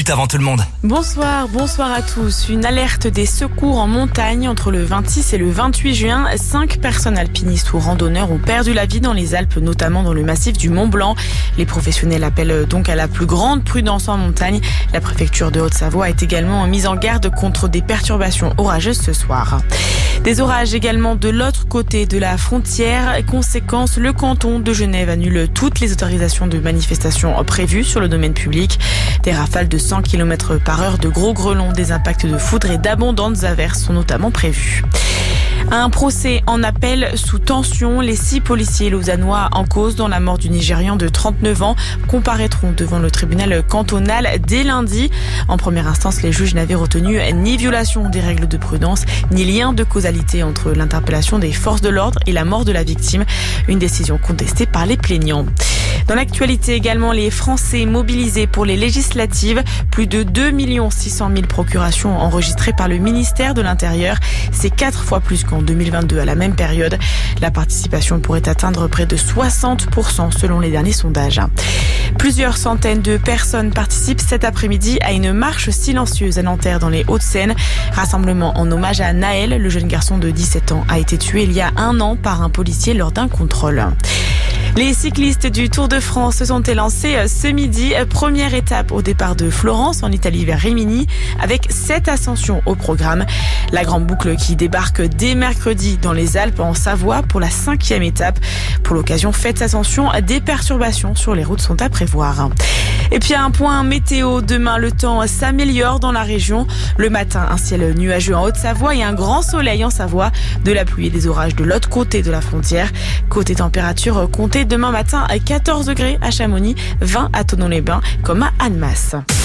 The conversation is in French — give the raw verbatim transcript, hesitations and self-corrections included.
minutes avant tout le monde. Bonsoir, bonsoir à tous. Une alerte des secours en montagne entre le vingt-six et le vingt-huit juin. Cinq personnes alpinistes ou randonneurs ont perdu la vie dans les Alpes, notamment dans le massif du Mont Blanc. Les professionnels appellent donc à la plus grande prudence en montagne. La préfecture de Haute-Savoie est également mise en garde contre des perturbations orageuses ce soir. Des orages également de l'autre côté de la frontière. Conséquence, le canton de Genève annule toutes les autorisations de manifestation prévues sur le domaine public. Des rafales de cent kilomètres par heure, de gros grêlons, des impacts de foudre et d'abondantes averses sont notamment prévus. Un procès en appel sous tension. Les six policiers lausannois en cause dans la mort du Nigérian de trente-neuf ans comparaîtront devant le tribunal cantonal dès lundi. En première instance, les juges n'avaient retenu ni violation des règles de prudence, ni lien de causalité entre l'interpellation des forces de l'ordre et la mort de la victime. Une décision contestée par les plaignants. Dans l'actualité également, les Français mobilisés pour les législatives. Plus de deux millions six cent mille procurations enregistrées par le ministère de l'Intérieur. C'est quatre fois plus qu'en deux mille vingt-deux à la même période. La participation pourrait atteindre près de soixante pour cent selon les derniers sondages. Plusieurs centaines de personnes participent cet après-midi à une marche silencieuse à Nanterre dans les Hauts-de-Seine. Rassemblement en hommage à Naël, le jeune garçon de dix-sept ans a été tué il y a un an par un policier lors d'un contrôle. Les cyclistes du Tour de France se sont élancés ce midi. Première étape au départ de Florence en Italie vers Rimini avec sept ascensions au programme. La grande boucle qui débarque dès mercredi dans les Alpes en Savoie pour la cinquième étape. Pour l'occasion, faites attention, des perturbations sur les routes sont à prévoir. Et puis un point météo, demain le temps s'améliore dans la région. Le matin, un ciel nuageux en Haute-Savoie et un grand soleil en Savoie. De la pluie et des orages de l'autre côté de la frontière. Côté température, comptez demain matin à quatorze degrés à Chamonix, vingt à Thonon-les-Bains comme à Annemasse.